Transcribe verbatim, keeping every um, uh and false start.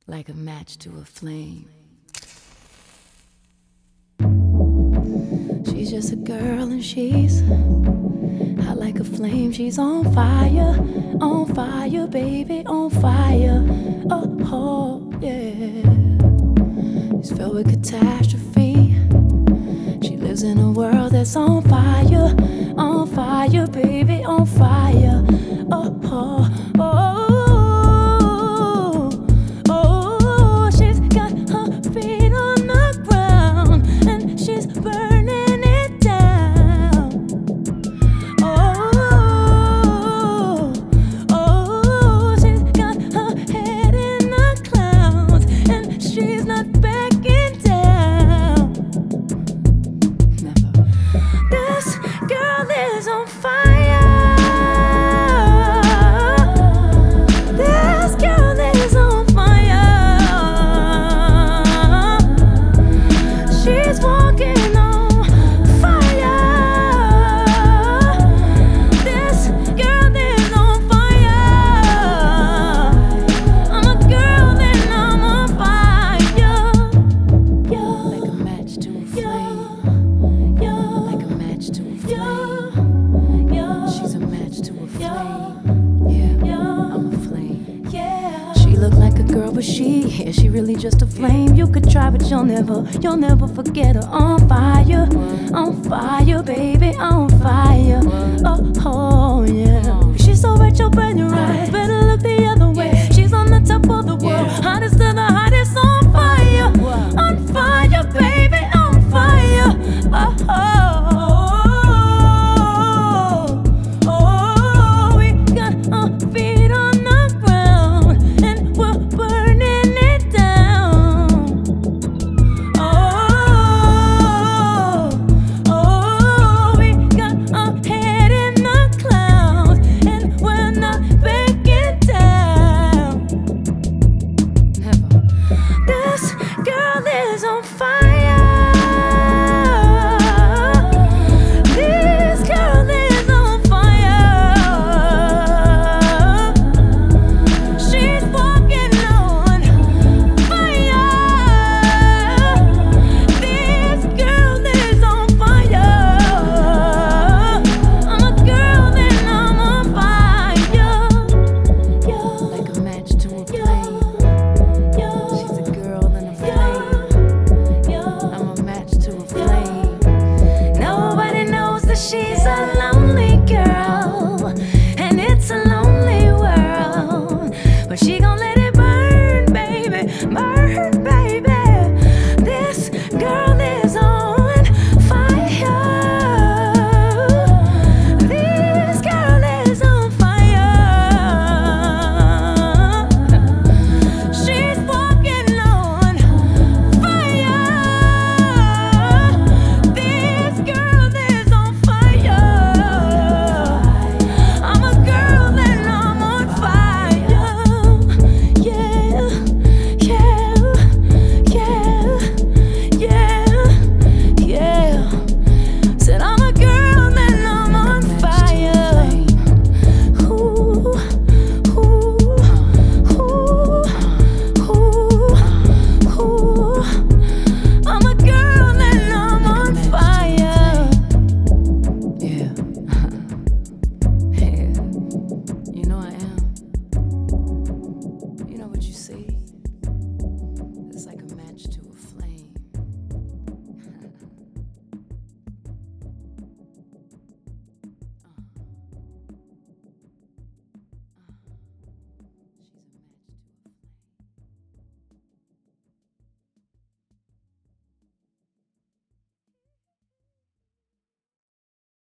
like a match to a flame. She's just a girl and she's hot like a flame. She's on fire, on fire, baby, on fire. Oh, oh yeah. She's filled with catastrophe. She lives in a world that's on fire, on fire, baby, on fire. Oh, oh, oh. Girl, but she, yeah, she really just a flame. You could try, but you'll never, you'll never forget her. On fire, on fire, baby, on fire. Oh, oh yeah. She's so right, you're brand new, right? Better look the other way. She's on the top of the world, hottest of the hottest. On fire, on fire, baby, on fire. Oh, oh. On fire.